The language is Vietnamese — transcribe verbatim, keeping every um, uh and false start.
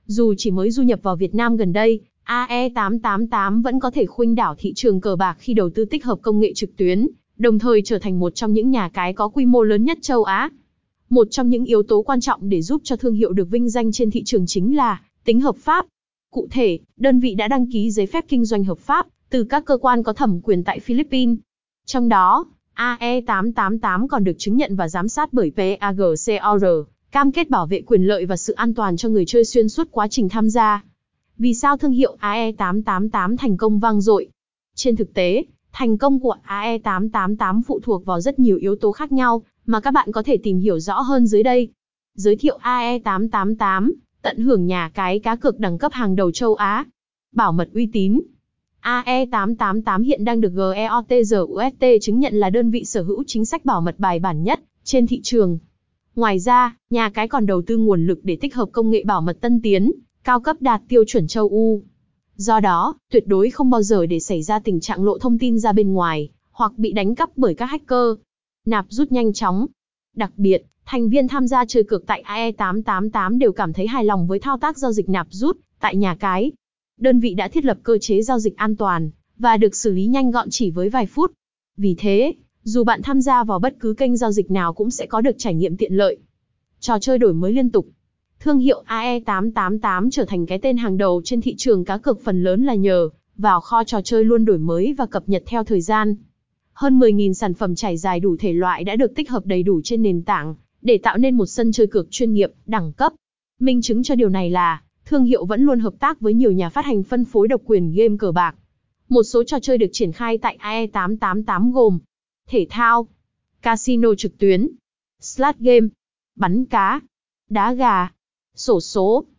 Dù chỉ mới du nhập vào Việt Nam gần đây, a e tám tám tám vẫn có thể khuynh đảo thị trường cờ bạc khi đầu tư tích hợp công nghệ trực tuyến, đồng thời trở thành một trong những nhà cái có quy mô lớn nhất châu Á. Một trong những yếu tố quan trọng để giúp cho thương hiệu được vinh danh trên thị trường chính là tính hợp pháp. Cụ thể, đơn vị đã đăng ký giấy phép kinh doanh hợp pháp từ các cơ quan có thẩm quyền tại Philippines. Trong đó, a e tám tám tám còn được chứng nhận và giám sát bởi PAGCOR, cam kết bảo vệ quyền lợi và sự an toàn cho người chơi xuyên suốt quá trình tham gia. Vì sao thương hiệu a e tám tám tám thành công vang dội? Trên thực tế, thành công của a e tám tám tám phụ thuộc vào rất nhiều yếu tố khác nhau mà các bạn có thể tìm hiểu rõ hơn dưới đây. Giới thiệu a e tám tám tám, tận hưởng nhà cái cá cược đẳng cấp hàng đầu châu Á. Bảo mật uy tín. a e tám tám tám hiện đang được GEOTRUST chứng nhận là đơn vị sở hữu chính sách bảo mật bài bản nhất trên thị trường. Ngoài ra, nhà cái còn đầu tư nguồn lực để tích hợp công nghệ bảo mật tân tiến, cao cấp đạt tiêu chuẩn châu Âu. Do đó, tuyệt đối không bao giờ để xảy ra tình trạng lộ thông tin ra bên ngoài, hoặc bị đánh cắp bởi các hacker. Nạp rút nhanh chóng. Đặc biệt, thành viên tham gia chơi cược tại a e tám tám tám đều cảm thấy hài lòng với thao tác giao dịch nạp rút tại nhà cái. Đơn vị đã thiết lập cơ chế giao dịch an toàn, và được xử lý nhanh gọn chỉ với vài phút. Vì thế, dù bạn tham gia vào bất cứ kênh giao dịch nào cũng sẽ có được trải nghiệm tiện lợi. Trò chơi đổi mới liên tục. Thương hiệu a e tám tám tám trở thành cái tên hàng đầu trên thị trường cá cược phần lớn là nhờ vào kho trò chơi luôn đổi mới và cập nhật theo thời gian. Hơn mười nghìn sản phẩm trải dài đủ thể loại đã được tích hợp đầy đủ trên nền tảng, để tạo nên một sân chơi cược chuyên nghiệp, đẳng cấp. Minh chứng cho điều này là, thương hiệu vẫn luôn hợp tác với nhiều nhà phát hành phân phối độc quyền game cờ bạc. Một số trò chơi được triển khai tại a e tám tám tám gồm thể thao, casino trực tuyến, slot game, bắn cá, đá gà, xổ số.